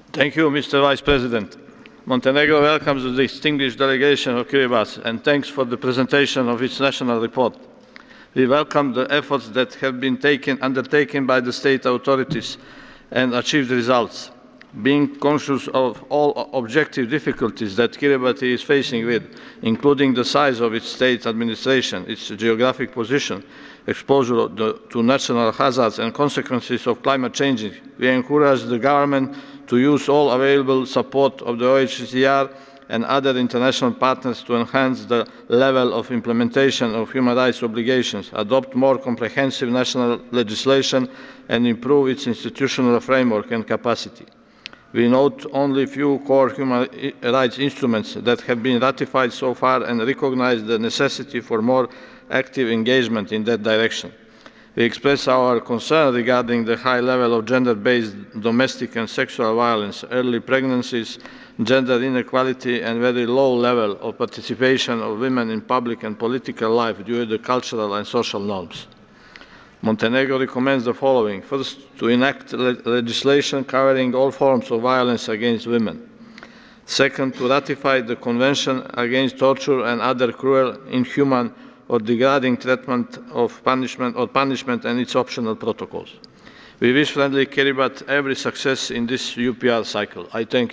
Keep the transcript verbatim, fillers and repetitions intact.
Thank you, Mister Vice President. Montenegro welcomes the distinguished delegation of Kiribati and thanks for the presentation of its national report. We welcome the efforts that have been taken, undertaken by the state authorities and achieved results. Being conscious of all objective difficulties that Kiribati is facing with, including the size of its state administration, its geographic position, exposure to natural hazards and consequences of climate change, we encourage the government to use all available support of the O H C R and other international partners to enhance the level of implementation of human rights obligations, adopt more comprehensive national legislation, and improve its institutional framework and capacity. We note only a few core human rights instruments that have been ratified so far and recognize the necessity for more active engagement in that direction. We express our concern regarding the high level of gender-based domestic and sexual violence, early pregnancies, gender inequality, and very low level of participation of women in public and political life due to the cultural and social norms. Montenegro recommends the following. First, to enact le legislation covering all forms of violence against women. Second, to ratify the Convention Against Torture and Other Cruel, Inhuman, or Degrading Treatment of Punishment or Punishment and its optional protocols. We wish friendly Kiribati every success in this U P R cycle. I thank you.